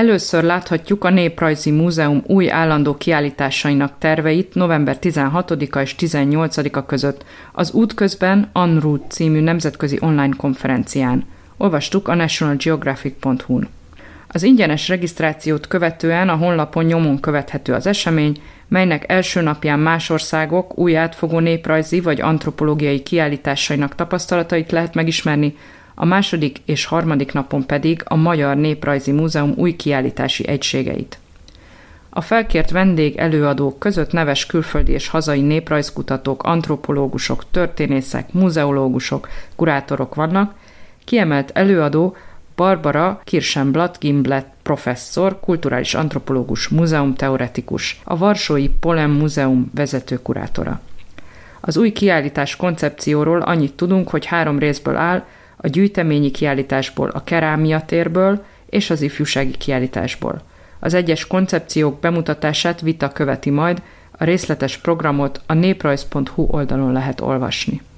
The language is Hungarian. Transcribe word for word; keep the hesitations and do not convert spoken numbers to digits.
Először láthatjuk a Néprajzi Múzeum új állandó kiállításainak terveit november tizenhatodika és tizennyolcadika között az útközben En route című nemzetközi online konferencián. Olvastuk a national geographic pont hu-n. Az ingyenes regisztrációt követően a honlapon nyomon követhető az esemény, melynek első napján más országok új átfogó néprajzi vagy antropológiai kiállításainak tapasztalatait lehet megismerni, a második és harmadik napon pedig a Magyar Néprajzi Múzeum új kiállítási egységeit. A felkért vendég előadók között neves külföldi és hazai néprajzkutatók, antropológusok, történészek, muzeológusok, kurátorok vannak, kiemelt előadó Barbara Kirschenblatt-Gimblet professzor, kulturális antropológus, múzeumteoretikus, a Varsói Polem Múzeum vezető kurátora. Az új kiállítás koncepcióról annyit tudunk, hogy három részből áll, a gyűjteményi kiállításból, a kerámia térből és az ifjúsági kiállításból. Az egyes koncepciók bemutatását vita követi majd, a részletes programot a néprajz pont hu oldalon lehet olvasni.